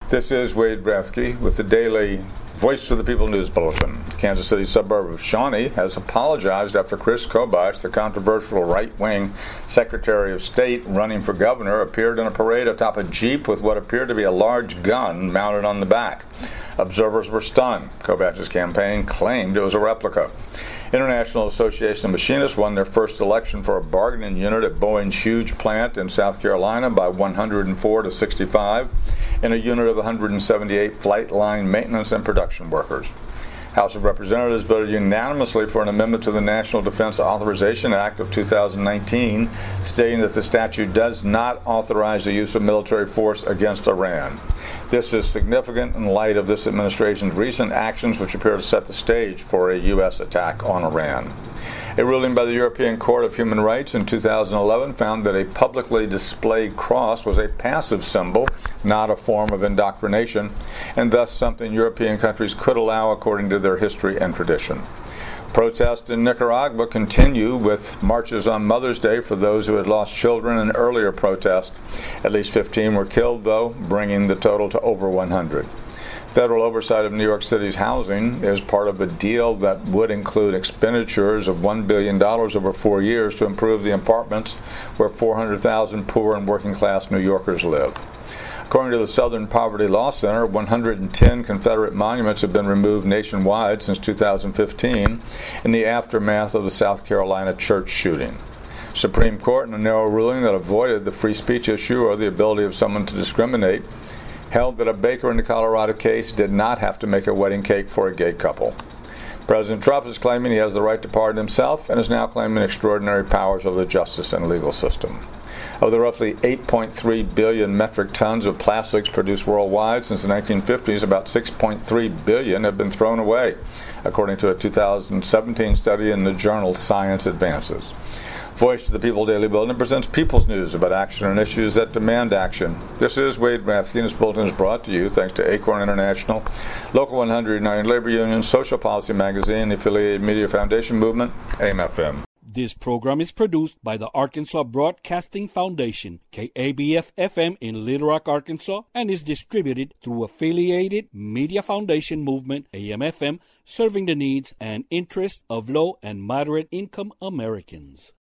This is Wade Rathke with the daily Voice of the People News Bulletin. The Kansas City suburb of Shawnee has apologized after Chris Kobach, the controversial right-wing Secretary of State running for governor, appeared in a parade atop a Jeep with what appeared to be a large gun mounted on the back. Observers were stunned. Kobach's campaign claimed it was a replica. International Association of Machinists won their first election for a bargaining unit at Boeing's huge plant in South Carolina by 104 to 65 in a unit of 178 flight line maintenance and production workers. House of Representatives voted unanimously for an amendment to the National Defense Authorization Act of 2019, stating that the statute does not authorize the use of military force against Iran. This is significant in light of this administration's recent actions, which appear to set the stage for a U.S. attack on Iran. A ruling by the European Court of Human Rights in 2011 found that a publicly displayed cross was a passive symbol, not a form of indoctrination, and thus something European countries could allow according to their history and tradition. Protests in Nicaragua continue with marches on Mother's Day for those who had lost children in earlier protests. At least 15 were killed, though, bringing the total to over 100. Federal oversight of New York City's housing is part of a deal that would include expenditures of $1 billion over 4 years to improve the apartments where 400,000 poor and working-class New Yorkers live. According to the Southern Poverty Law Center, 110 Confederate monuments have been removed nationwide since 2015 in the aftermath of the South Carolina church shooting. Supreme Court, in a narrow ruling that avoided the free speech issue or the ability of someone to discriminate, held that a baker in the Colorado case did not have to make a wedding cake for a gay couple. President Trump is claiming he has the right to pardon himself and is now claiming extraordinary powers over the justice and legal system. Of the roughly 8.3 billion metric tons of plastics produced worldwide since the 1950s, about 6.3 billion have been thrown away, according to a 2017 study in the journal Science Advances. Voice of the People Daily Bulletin presents people's news about action and issues that demand action. This is Wade Rathke, and this bulletin is brought to you thanks to Acorn International, Local 109 Labor Union, Social Policy Magazine, the Affiliated Media Foundation Movement, AIM-FM. This program is produced by the Arkansas Broadcasting Foundation, KABF-FM in Little Rock, Arkansas, and is distributed through Affiliated Media Foundation Movement, AIM-FM, serving the needs and interests of low and moderate income Americans.